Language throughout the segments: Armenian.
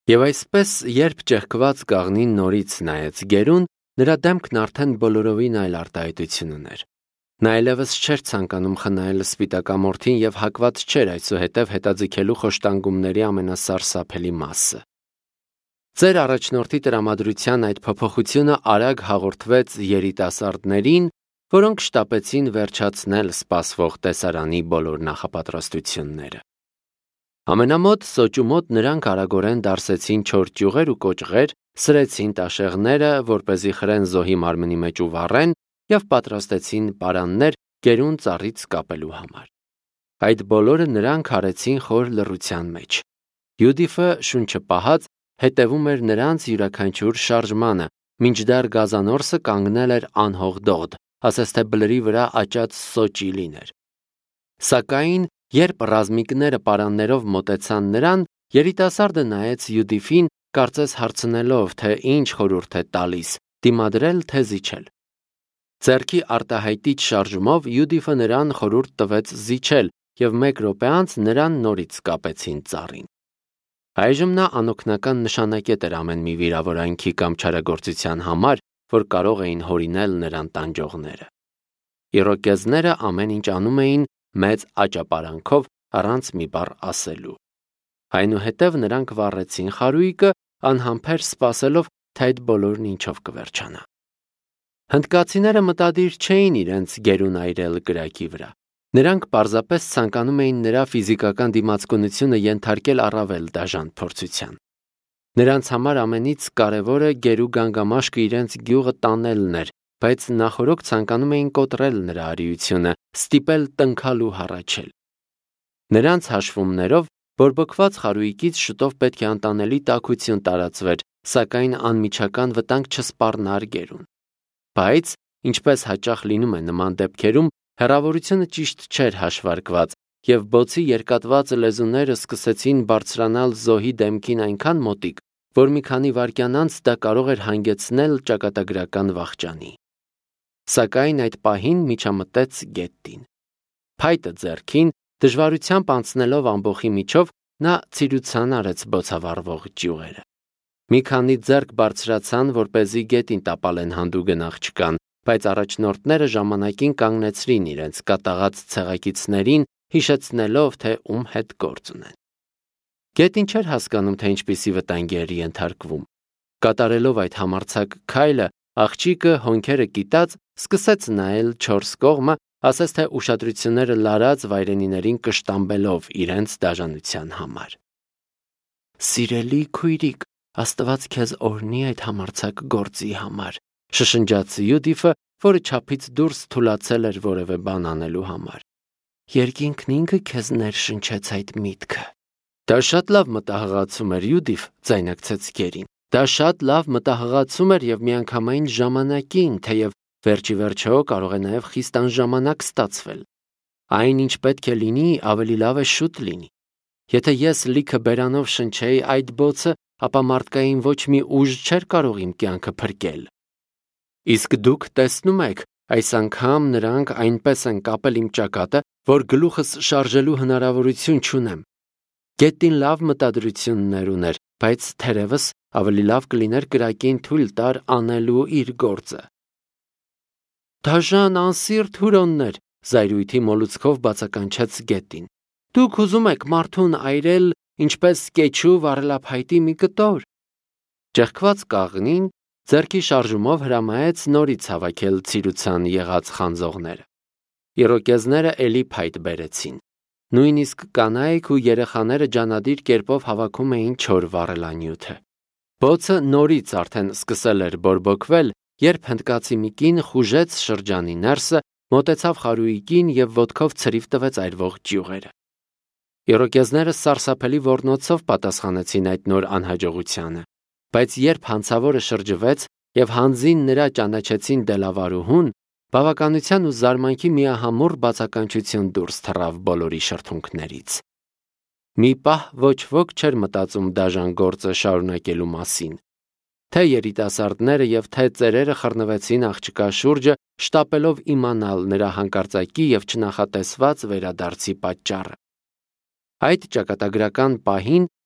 Եվ այսպես, երբ ճեղքված կաղնին նորից նայեց գերուն, նրա դեմքն արդեն բոլորովին այլ արտահայտություն ուներ։ Նա այլևս չէր ցանկանում խնայել սպիտակամորթին և հակված չէր այսուհետև հետաձգելու խոշտանգումների ամենասարսափելի մասը։ Ծեր առաջնորդի տրամադրության այդ փոփոխությունը արագ հաղորդվեց երիտասարդներին, որոնք շտապեցին վերջացնել սպասվող տեսարանի բոլոր նախապատրաստությունները։ Ամենամոտ սոճու մոտ նրանք արագորեն դարսեցին 4 ճյուղեր ու կոճղեր, սրեցին տաշեղները, որպեսզի խրեն զոհի մարմնի մեջ ու վառեն, և պատրաստեցին պարաններ գերուն ծառից կապելու համար։ Այդ բոլորը նրանք արեցին խոր լռության մեջ։ Յուդիֆը, շունչը պահած, հետևում էր նրանց յուրաքանչյուր շարժմանը, մինչդեռ գազանորսը կանգնել էր անհողդողդ, ասես թե բլրի վրա աճած սոճի լիներ։ Սակայն, երբ ռազմիկները պարաններով մոտեցան նրան, երիտասարդը նայեց Յուդիֆին, կարծես հարցնելով, թե ինչ խորհուրդ է տալիս՝ դիմադրել թե զիջել։ Ձեռքի արտահայտիչ շարժումով Յուդիֆը նրան խորհուրդ տվեց զիջել, և 1 րոպե անց նրան նորից կապեցին ծառին։ Այժմ նա անօգնական նշանակետ էր ամեն մի վիրավորանքի կամ չարագործության համար, որ կարող էին հորինել նրան տանջողները։ Իրոկեզները ամեն ինչ անում էին մեծ աճապարանքով, առանց մի բառ ասելու։ Այնուհետև նրանք վառեցին խարույկը, անհամբեր սպասելով, թե այդ բոլորն ինչով կվերջանա։ Հնդկացիները մտադիր չէին իրենց գերուն այրել կրակի վրա։ Նրանք պարզապես ցանկանում էին նրա ֆիզիկական դիմացկունությունը ենթարկել առավել դաժան փորձության։ Նրանց համար ամենից կարևորը գերու գանգամաշկը իրենց գյուղը տանելն էր, բայց նախօրոք ցանկանում էին կոտրել նրա արիությունը, ստիպել տնքալ ու հառաչել։ Նրանց հաշվումներով բորբոքված խարույկից շուտով պետք է անտանելի տաքություն տարածվեր, սակայն անմիջական վտանգ չսպառնար գերուն։ Բայց, ինչպես հաճախ լինում է նման դեպքերում, հեռավորությունը ճիշտ չէր հաշվարկված, և բոցի երկատված լեզուները սկսեցին բարձրանալ զոհի դեմքին այնքան մոտիկ, որ մի քանի վայրկյան անց դա կարող էր հանգեցնել ճակատագրական վախճանի։ Սակայն այդ պահին միջամտեց գետին։ Փայտը ձեռքին, դժվարությամբ անցնելով ամբոխի միջով, նա ցիրուցան արեց բոցավառվող ճյուղերը։ Մի քանի ձեռք բարձրացան, որպեսզի գետին տապալեն հանդուգն աղջկան, բայց առաջնորդները ժամանակին կանգնեցրին իրենց կատաղած ցեղակիցներին, հիշեցնելով, թե ում հետ գործ ունեն։ Գետին չէր հասկանում, թե ինչպիսի վտանգի էր ենթարկվում։ Կատարելով այդ համարձակ քայլը, աղջիկը, հոնքերը կիտած, սկսեց նայել 4 կողմը, ասես թե ուշադրությունները լարած վայրենիներին կշտամբելով իրենց դաժանության համար։ Սիրելի քույրիկ, Աստված քեզ օրհնի այդ համարձակ գործի համար, շշնջաց Յուդիֆը, որը չափից դուրս թուլացել էր որևէ բան անելու համար։ Երկինքն ինքը քեզ ներշնչեց այդ միտքը։ Դա շատ լավ մտահղացում էր, Յուդիֆ, ձայնարկեց Գերին։ Դա շատ լավ մտահղացում էր և միանգամայն ժամանակին, թեև վերջի վերջո կարող է նաև խիստ անժամանակ ստացվել։ Այն, ինչ պետք է լինի, ավելի լավ է շուտ լինի։ Եթե ես լիքը բերանով շնչեի այդ բոցը, ապա մարդկային ոչ մի ուժ չէր կարող իմ կյանքը փրկել։ Իսկ դուք տեսնում եք, այս անգամ նրանք այնպես են կապել իմ ճակատը, որ գլուխս շարժելու հնարավորություն չունեմ։ Գետին լավ մտադրություններ ուներ, բայց թերևս ավելի լավ կլիներ կրակին թույլ տար անելու իր գործը։ Դաժան անսիրտ հուրոններ, զայրույթի մոլուցքով բացականչեց Գետին։ Դուք ուզում եք մարդուն այրել, ինչպես կեչու վառելափայտի մի կտոր։ Ճեղքված կաղնին ձեռքի շարժումով հրամայեց նորից հավաքել ցիրուցան եղած խանձողները։ Իրոկեզները էլի փայտ բերեցին։ Նույնիսկ կանայք ու երեխաները ջանադիր կերպով հավաքում էին չոր վառելանյութը։ Բոցը նորից արդեն սկսել էր բորբոքվել, երբ հնդկացի մի կին խուժեց շրջանի ներսը, մոտեցավ խարույկին և ոտքով ցրիվ տվեց այրվող ճյուղերը։ Իրոկեզները սարսափելի ոռնոցով պատասխանեցին այդ նոր անհաջողությանը, բայց երբ հանցավորը շրջվեց և հանձին նրա ճանաչեցին դելավարուհուն, բավականության ու զարմանքի միահամուռ բացականչություն դուրս թռավ բոլորի շրթունքներից։ Մի պահ ոչ ոք չէր մտածում դաժան գործը շարունակելու մասին։ Թե երիտասարդները և թե ծերերը խռնվեցին աղջկա շուրջը, շտապելով իմանալ նրա հանկարծակի և չնախատեսված վերադարձի պատճառը։ Այդ ճակատագրական պահին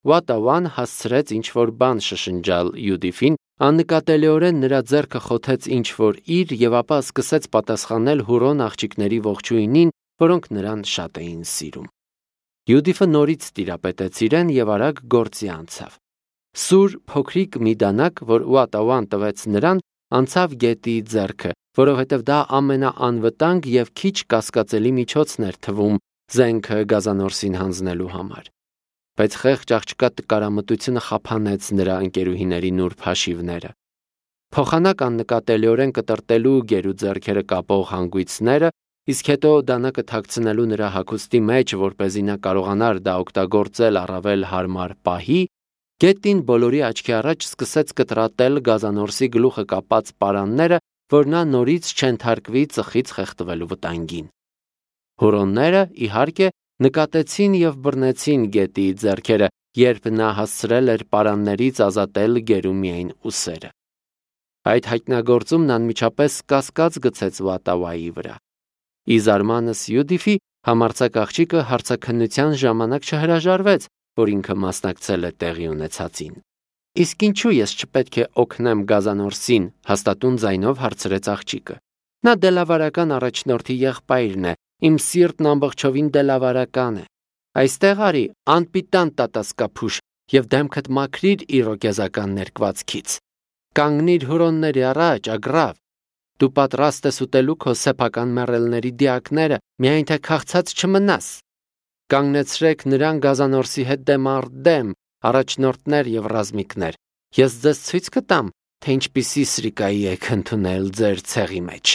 Վատավան հասցրեց ինչ-որ բան շշնջալ Յուդիֆին, աննկատելիորեն նրա ձեռքը խոթեց ինչ-որ իր և ապա սկսեց պատասխանել Հուրոն աղջիկների ողջույնին, որոնք նրան շատ էին սիրում։ Յուդիֆը նորից տիրապետեց իրեն և արագ գործի անցավ։ Սուր փոքրիկ մի դանակ, որ Վատավան տվեց նրան, անցավ գետի ձեռքը, որովհետև դա ամենաանվտանգ և քիչ կասկածելի միջոցն էր թվում զենքը գազանորսին հանձնելու համար։ Բայց խեղճ աղջկա տկարամտությունը խափանեց նրա ընկերուհիների նուրբ հաշիվները։ Փոխանակ աննկատելիորեն կտրտելու գերու ձեռքերը կապող հանգույցները, իսկ հետո դանակը թաքցնելու նրա հագուստի մեջ, որպեսզի նա կարողանար դա օգտագործել առավել հարմար պահի, գետին բոլորի աչքի առաջ սկսեց կտրատել գազանորսի գլուխը կապած պարանները, որ նա նորից չենթարկվի ծխից խեղդվելու վտանգին։ Հուրոնները, իհարկե, նկատեցին և բռնեցին գետի ձեռքերը, երբ նա հասցրել էր պարաններից ազատել գերու միայն ուսերը։ Այդ հայտնագործումն անմիջապես կասկած գցեց Վատավայի վրա։ Ի զարմանս Յուդիֆի, համարձակ աղջիկը հարցաքննության ժամանակ չհրաժարվեց, որ ինքը մասնակցել է տեղի ունեցածին։ Իսկ ինչու ես չպետք է օգնեմ գազանորսին, հաստատուն ձայնով հարցրեց աղջիկը։ Նա դելավարական առաջնորդի եղբայրն է, իմ սիրտն ամբողջովին դելավարական է։ Այստեղ արի, անպիտան տատասկափուշ, և դեմքդ մաքրիր իրոկեզական ներկվածքից։ Կանգնիր Հուրոնների առաջ, ագռավ։ Դու պատրաստ ես ուտելու քո սեփական մեռելների դիակները, միայն թե քաղցած չմնաս։ Կանգնեցրեք նրան գազանորսի հետ դեմ առ դեմ, առաջնորդներ և ռազմիկներ։ Ես ձեզ ցույց կտամ, թե ինչպիսի սրիկայի եք ընդունել ձեր ցեղի մեջ։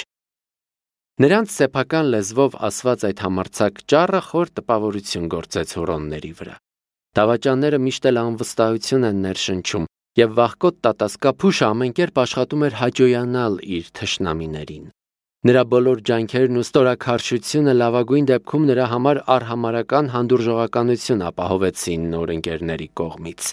Նրանց սեփական լեզվով ասված այդ համարձակ ճառը խոր տպավորություն գործեց հուրոնների վրա։ Դավաճանները միշտ էլ անվստահություն են ներշնչում, և վախկոտ տատասկափուշը ամեն կերպ աշխատում էր հաջողանալ իր թշնամիներին։ Նրա բոլոր ջանքերն ու ստորաքարշությունը լավագույն դեպքում նրա համար արհամարհական հանդուրժողականություն ապահովեցին նոր ընկերների կողմից։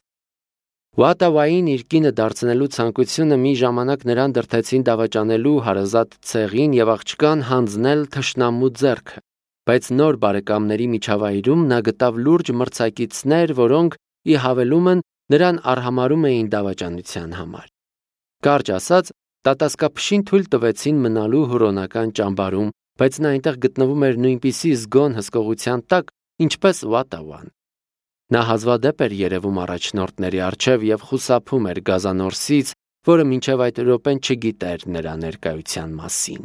Վատավային իր կինը դարձնելու ցանկությունը մի ժամանակ նրան դրդեցին դավաճանելու հարազատ ցեղին և աղջկան հանձնել թշնամու ձեռքը, բայց նոր բարեկամների միջավայրում նա գտավ լուրջ մրցակիցներ, որոնք, ի հավելումն, նրան արհամարհում էին դավաճանության համար։ Կարճ ասած, տատասկափշին թույլ տվեցին մնալու հուրոնական ճամբարում, բայց նա այնտեղ գտնվում էր նույնպիսի զգոն հսկողության տակ, ինչպես Վատավան։ Նա հազվադեպ էր երևում առաջնորդների առջև և խուսափում էր գազանորսից, որը մինչև այդ րոպեն չգիտեր նրա ներկայության մասին։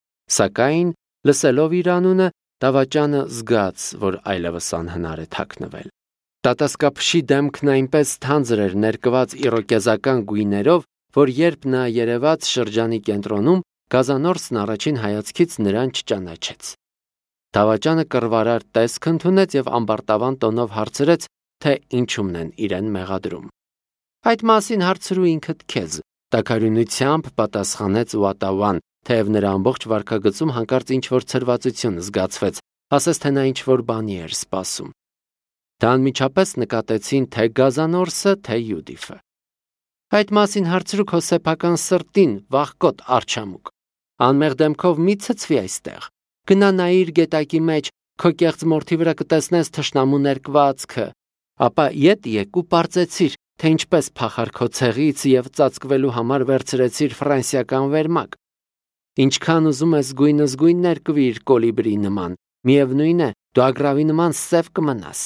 Սակայն, լսելով իր անունը, դավաճանը զգաց, որ այլևս անհնար է թաքնվել։ Տատասկափշի դեմքն այնպես թանձր էր ներկված իրոկեզական գույներով, որ երբ նա երևաց շրջանի կենտրոնում, գազանորսն առաջին հայացքից նրան չճանաչեց։ Դավաճանը կռվարար տեսք ընդունեց և ամբարտավան տոնով հարցրեց, թե ինչումն են իրեն մեղադրում։ Այդ մասին հարցրու ինքդ քեզ, տաքարյունությամբ պատասխանեց Վատավան, թեև նրա ամբողջ վարքագծում հանկարծ ինչ-որ ցրվածություն զգացվեց, ասես թե նա ինչ-որ բանի էր սպասում։ Դա անմիջապես նկատեցին թե գազանորսը, թե Յուդիֆը։ Այդ մասին հարցրու քո սեփական սրտին, վախկոտ արջամուկ։ Անմեղ դեմքով մի ցցվի այստեղ։ Գնա նայիր գետակի մեջ, քո կեղծ մորթի վրա կտեսնես թշնամու ներկվածքը, ապա ետ եկ ու պարծեցիր, թե ինչպես փախար քո ցեղից և ծածկվելու համար վերցրեցիր ֆրանսիական վերմակ։ Ինչքան ուզում ես գույնզգույն ներկվիր կոլիբրի նման, միևնույն է, դու ագռավի նման սև կմնաս։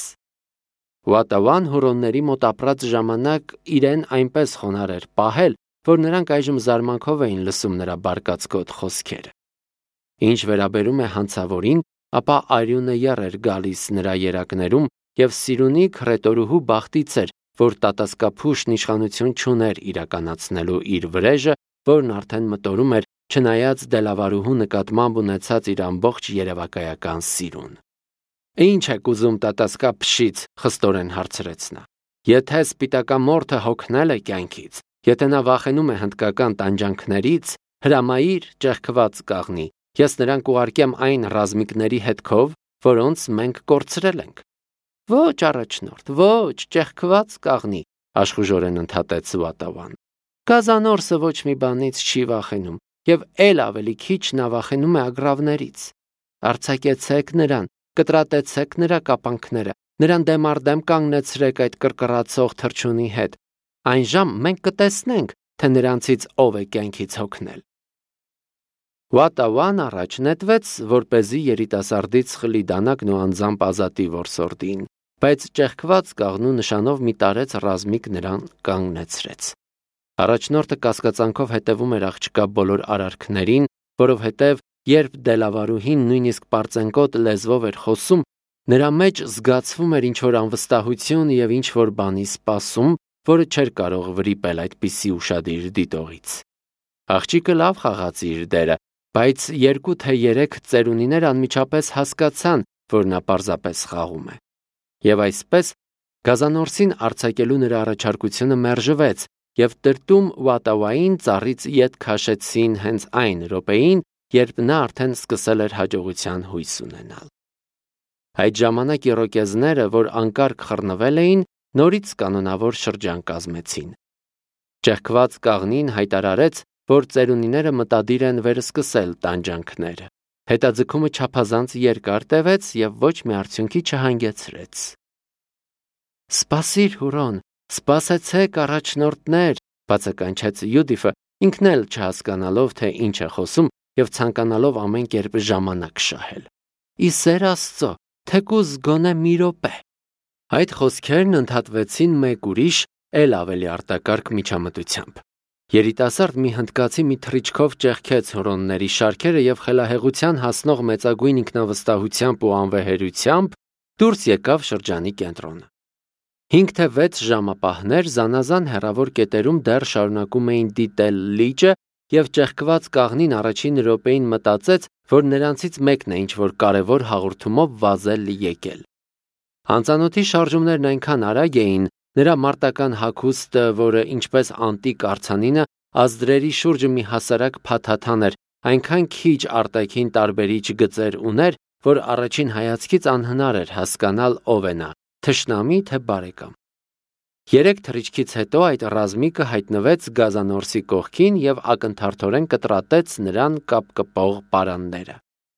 Վատավան հուրոնների մոտ ապրած ժամանակ իրեն այնպես խոնարհ էր պահել, որ նրանք այժմ զարմանքով էին լսում նրա բարկացկոտ խոսքերը։ Ինչ վերաբերում է հանցավորին, ապա արյունը եռ էր գալիս նրա երակներում և սիրունի քռետորուհու բախտից էր, որ տատասկափուշն իշխանություն չուներ իրականացնելու իր վրեժը, որն արդեն մտորում էր, չնայած դելավարուհու նկատմամբ ունեցած իր ամբողջ երևակայական սիրուն։ Ինչ եք ուզում տատասկափշից, խստորեն հարցրեց նա։ Եթե սպիտակամորթը հոգնել է կյանքից, եթե նա վախենում է հնդկական տանջանքներից, հրամայիր ճեղքված կաղնի, ես նրան կուղարկեմ այն ռազմիկների հետքով, որոնց մենք կորցրել ենք։ Ոչ, առաջնորդ, ոչ, ճեղքված կաղնի, աշխուժորեն ընդհատեց Վատավան։ Գազանորսը ոչ մի բանից չի վախենում, և էլ ավելի քիչ նա վախենում է ագռավներից։ Արձակեցեք նրան, կտրատեցեք նրա կապանքները, նրան դեմ առ դեմ կանգնեցրեք այդ կռկռացող թռչունի հետ, այն ժամ մենք կտեսնենք, թե նրանցից ով է կյանքից հոգնել։ Վատավան առաջ նետվեց, որպեսզի երիտասարդից խլի դանակն ու անձամբ ազատի որսորդին, բայց ճեղքված կաղնու նշանով մի տարեց ռազմիկ նրան կանգնեցրեց։ Առաջնորդը կասկածանքով հետևում էր աղջկա բոլոր արարքներին, որովհետև երբ դելավարուհին նույնիսկ պարծենկոտ լեզվով էր խոսում, նրա մեջ զգացվում էր ինչ-որ անվստահություն և ինչ-որ բանի սպասում, որը չէր կարող վրիպել այդպիսի ուշադիր դիտողից։ Աղջիկը լավ խաղաց իր դերը, բայց 2 թե 3 ծերունիներ անմիջապես հասկացան, որ նա պարզապես խաղում է։ Եվ այսպես գազանորսին արձակելու նրա առաջարկությունը մերժվեց, և տրտում Վատավային ծառից ետ քաշեցին հենց այն րոպեին, երբ նա արդեն սկսել էր հաջողության հույս ունենալ։ Այդ ժամանակ իրոկեզները, որ անկարգ խռնվել էին, նորից կանոնավոր շրջան կազմեցին։ Ճեղքված կաղնին հայտարարեց, որ ծերունիները մտադիր են վերսկսել տանջանքները։ Հետաձգումը չափազանց երկար տևեց և ոչ մի արդյունքի չհանգեցրեց։ «Սպասիր, Հուրոն, սպասեցեք, առաջնորդներ», բացականչեց Յուդիֆը, ինքն էլ չհասկանալով, թե ինչ է խոսում և ցանկանալով ամեն կերպ ժամանակ շահել։ «Ի սեր Աստծո, թեկուզ գոնե մի րոպե»։ Այդ խոսքերն ընդհատվեցին մեկ ուրիշ, էլ ավելի արտակարգ միջամտությամբ։ Երիտասարդ մի հնդկացի մի թռիչքով ճեղքեց հուրոնների շարքերը և խելահեղության հասնող մեծագույն ինքնավստահությամբ ու անվեհերությամբ դուրս եկավ շրջանի կենտրոնը։ 5 թե 6 ժամապահներ զանազան հեռավոր կետերում դեռ շարունակում էին դիտել լիճը, և ճեղքված կաղնին առաջին րոպեին մտածեց, որ նրանցից մեկն է ինչ-որ կարևոր հաղորդումով վազել եկել։ Անծանոթի շարժումներն այնքան արագ էին, նրա մարտական հագուստը, որը ինչպես անտիկ արձանինը ազդրերի շուրջը մի հասարակ փաթաթան էր, այնքան քիչ արտաքին տարբերիչ գծեր ուներ, որ առաջին հայացքից անհնար էր հասկանալ ով է նա, թշնամի թե բարեկամ։ 3 թռիչքից հետո այդ ռազմիկը հայտնվեց գազանորսի կողքին և ակնթարթորեն կտրատեց նրան կապկպող պարանները։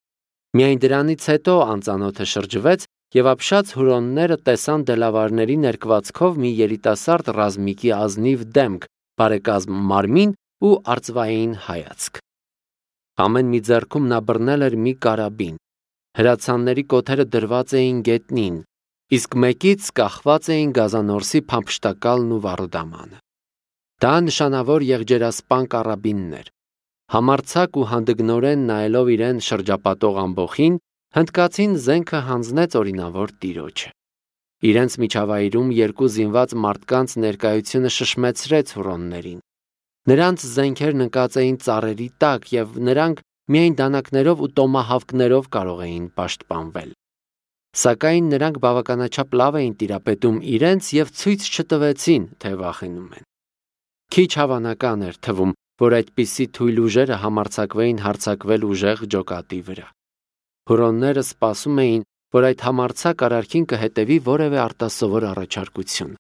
Միայն դրանից հետո անծանոթը շրջվեց, և ապշած հուրոնները տեսան դելավարների ներկվածքով մի երիտասարդ ռազմիկի ազնիվ դեմք, բարեկազմ մարմին ու արծվային հայացք։ Ամեն մի ձեռքում նա բռնել էր մի կարաբին։ Հրացանների կոթերը դրված էին գետնին, իսկ մեկից կախված էին գազանորսի փամփշտակալն ու վառոդամանը։ Դա նշանավոր եղջերասպան կարաբինն էր։ Համարձակ ու հանդգնորեն նայելով իրեն շրջապատող ամբոխին, հնդկացին զենքը հանձնեց օրինավոր տիրոջը։ Իրենց միջավայրում 2 զինված մարդկանց ներկայությունը շշմեցրեց հուրոններին։ Նրանց զենքերն ընկած էին ծառերի տակ, և նրանք միայն դանակներով ու տոմահավկներով կարող էին պաշտպանվել։ Սակայն նրանք բավականաչափ լավ էին տիրապետում իրենց և ցույց չտվեցին, թե վախենում են։ Քիչ հավանական էր թվում, որ այդպիսի թույլ ուժերը համարձակվեին հարձակվել ուժեղ ջոկատի վրա։ Հուրոնները սպասում էին, որ այդ համարձակ արարքին կհետևի որևէ արտասովոր առաջարկություն։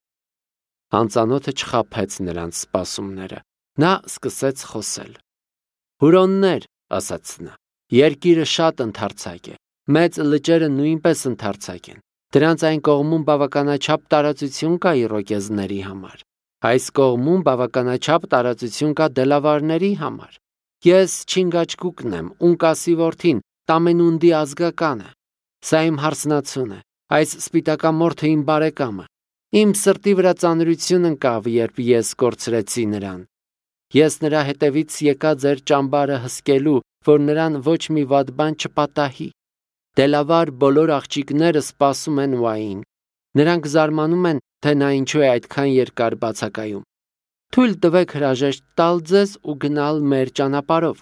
Անծանոթը չխաբեց նրանց սպասումները։ Նա սկսեց խոսել։ «Հուրոններ», ասաց նա, «երկիրը շատ ընդարձակ է, մեծ լճերը նույնպես ընդարձակ են։ Դրանց այն կողմում բավականաչափ տարածություն կա իրոկեզների համար։ Այս կողմում բավականաչափ տարածություն կա դելավարների համար։ Ես Չինգաչգուկն եմ, Ունկասի որդին, Տամենունդի ազգականը։ Սա իմ հարսնացուն է, այս սպիտակամորթը իմ բարեկամը։ Իմ սրտի վրա ծանրություն ընկավ, երբ ես կորցրեցի նրան։ Ես նրա հետևից եկա ձեր ճամբարը հսկելու, որ նրան ոչ մի վատ բան չպատահի։ Դելավար բոլոր աղջիկները սպասում են Ուային։ Նրանք զարմանում են, թե նա ինչու է այդքան երկար բացակայում։ Թույլ տվեք հրաժեշտ տալ ձեզ ու գնալ մեր ճանապարհով։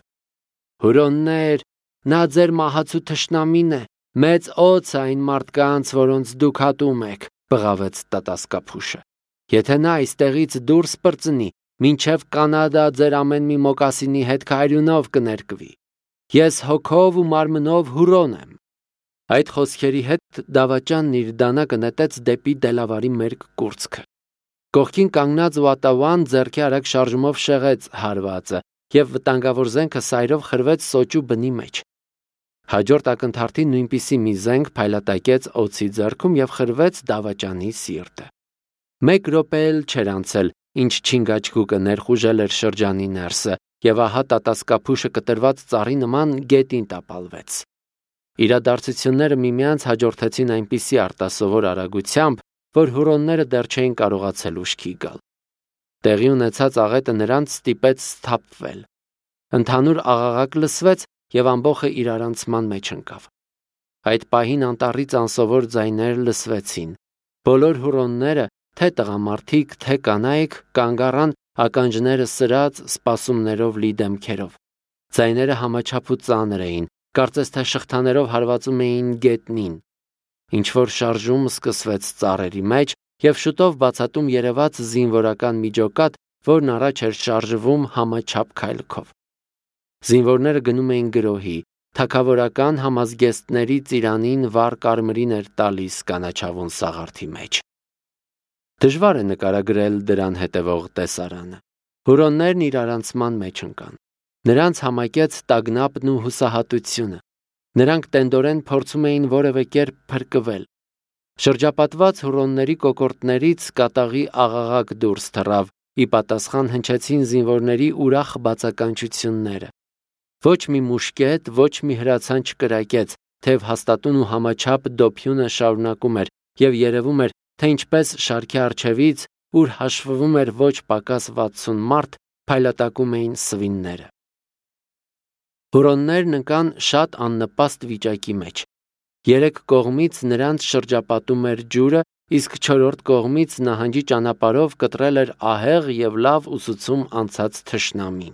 Հուրոններ, նա ձեր մահացու թշնամին է, մեծ օձ այն մարդկանց, որոնց դուք հատում եք, բղավեց տատասկափուշը։ Եթե նա այստեղից դուրս պրծնի, մինչև Կանադա ձեր ամեն մի մոկասինի հետ քայլյունով կներկվի։ Ես հոգով ու մարմնով Հուրոն եմ։ Այդ խոսքերի հետ դավաճանն իր դանակը նետեց դեպի Դելավարի մերկ կուրծքը։ Կողքին կանգնած Վատավան ձեռքի արագ շարժումով շեղեց հարվածը, և վտանգավոր զենքը սայրով խրվեց սոճու բնի մեջ։ Հաջորդ ակնթարթին նույնպիսի մի զենք փայլատակեց օձի ձեռքում եւ խրվեց դավաճանի սիրտը։ 1 րոպե էլ չէր անցել, ինչ չինգաչգուկը ներխուժել էր շրջանի ներսը, եւ ահա տատասկափուշը կտրված ծառի նման գետին տապալվեց։ Իրադարձությունները միմյանց հաջորդեցին այնպիսի արտասովոր արագությամբ, որ հուրոնները դեռ չէին կարողացել ուշքի գալ։ Տեղի ունեցած աղետը նրանց ստիպեց սթափվել։ Ընդհանուր աղաղակ լսվեց եւ ամբողջը իրարանցման մեջ ընկավ։ Այդ պահին անտառից անսովոր ձայներ լսվեցին։ Բոլոր հուրոնները, թե տղամարդիկ, թե կանայք, կանգ առան ականջները սրած սպասումներով լի դեմքերով։ Ձայները համաչափ ու ծանր էին, կարծես թե շղթաներով հարվածում էին գետնին։ Ինչ որ շարժում սկսվեց ծառերի մեջ եւ շուտով բացատում երևաց զինվորական միջոկատ, որն առաջ էր շարժվում համաչափ քայլքով։ Զինվորները գնում էին գրոհի, թագավորական համազգեստների ծիրանին վառ կարմիրին էր տալիս կանաչավուն սաղարթի մեջ։ Դժվար է նկարագրել դրան հետևող տեսարանը։ Հուրոններն իրարանցման մեջ ընկան։ Նրանց համակեց տագնապն ու հուսահատությունը։ Նրանք տենդորեն փորձում էին որևէ կերպ փրկվել։ Շրջապատված հուրոնների կոկորդներից կատաղի աղաղակ դուրս թռավ, ի պատասխան հնչեցին զինվորների ուրախ բացականչությունները։ Ոչ մի մուշկետ, ոչ մի հրացան չկրակեց, թեև հաստատուն ու համաչափ դոփյունը շարունակում էր եւ երևում էր, թե ինչպես շարքի առջևից, ուր հաշվվում էր ոչ պակաս 60 մարդ, փայլատակում էին սվինները։ Հուրոններն ընկան շատ աննպաստ վիճակի մեջ։ 3 կողմից նրանց շրջապատում էր ջուրը, իսկ 4-րդ կողմից նահանջի ճանապարհով կտրել էր ահեղ եւ լավ ուսուցում անցած թշնամին։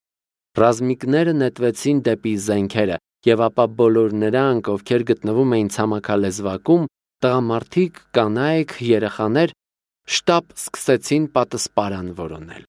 Ռազմիկները նետվեցին դեպի զենքերը, եւ ապա բոլոր նրանք, ովքեր գտնվում էին ցամաքալեզվակում, տղամարդիկ, կանայք, երեխաներ, շտապ սկսեցին պատսպարան որոնել։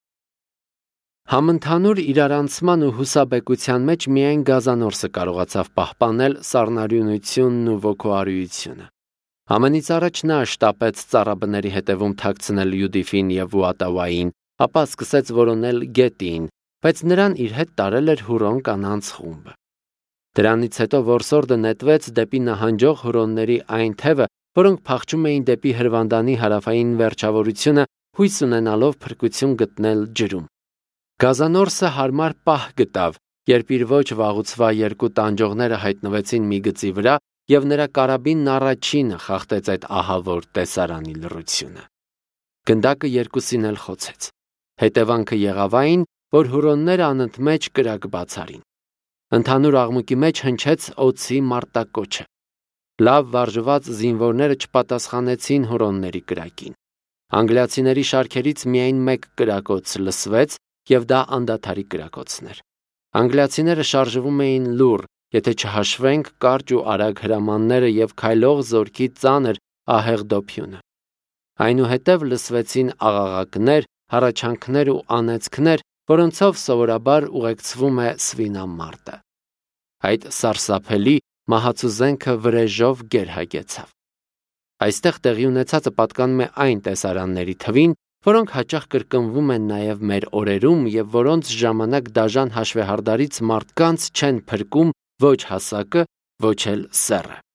Համընդհանուր իրարանցման ու հուսաբեկության մեջ միայն Գազանորսը կարողացավ պահպանել սառնարյունությունն ու ոգուարույությունը։ Ամենից առաջ նա շտապեց ծառաբների հետևում թաքցնել Յուդիֆին եւ Ուատավային, ապա սկսեց որոնել գետին, բայց նրան իր հետ տարել էր հուրոն կանանց խումբը։ Դրանից հետո որսորդը նետվեց դեպի նահանջող հուրոնների այն թևը, որոնք փախչում էին դեպի Հրվանդանի հարավային վերջավորությունը, հույս ունենալով փրկություն գտնել ջրում։ Գազանորսը հարմար պահ գտավ, երբ իր ոչ վաղուցվա 2 տանջողները հայտնվեցին մի գծի վրա, եւ նրա կարաբինն առաջինը խախտեց այդ ահավոր տեսարանի լռությունը։ Գնդակը երկուսին էլ խոցեց։ Հետևանքը եղավ այն, որ հուրոնները անընդմեջ կրակ բացարին։ Ընդհանուր աղմուկի մեջ հնչեց օձի մարտակոչը։ Լավ վարժված զինվորները չպատասխանեցին հուրոնների կրակին։ Անգլիացիների շարքերից միայն 1 կրակոց լսվեց, եւ դա անդադարի կրակոցն էր։ Անգլիացիները շարժվում էին լուռ, եթե չհաշվենք կարճ ու արագ հրամանները եւ քայլող զորքի ծանր ահեղ դոփյունը։ Այնուհետև լսվեցին աղաղակներ, հառաչանքներ ու անեծքներ, որոնցով սովորաբար ուղեկցվում է սվինամարտը։ Այդ սարսափելի մահացու զենքը վրեժով գերհագեցավ։ Այստեղ տեղի ունեցածը պատկանում է այն տեսարանների թվին, որոնք հաճախ կրկնվում են նաև մեր օրերում եւ որոնց ժամանակ դաժան հաշվեհարդարից մարդկանց չեն փրկում ոչ հասակը, ոչ էլ սեռը։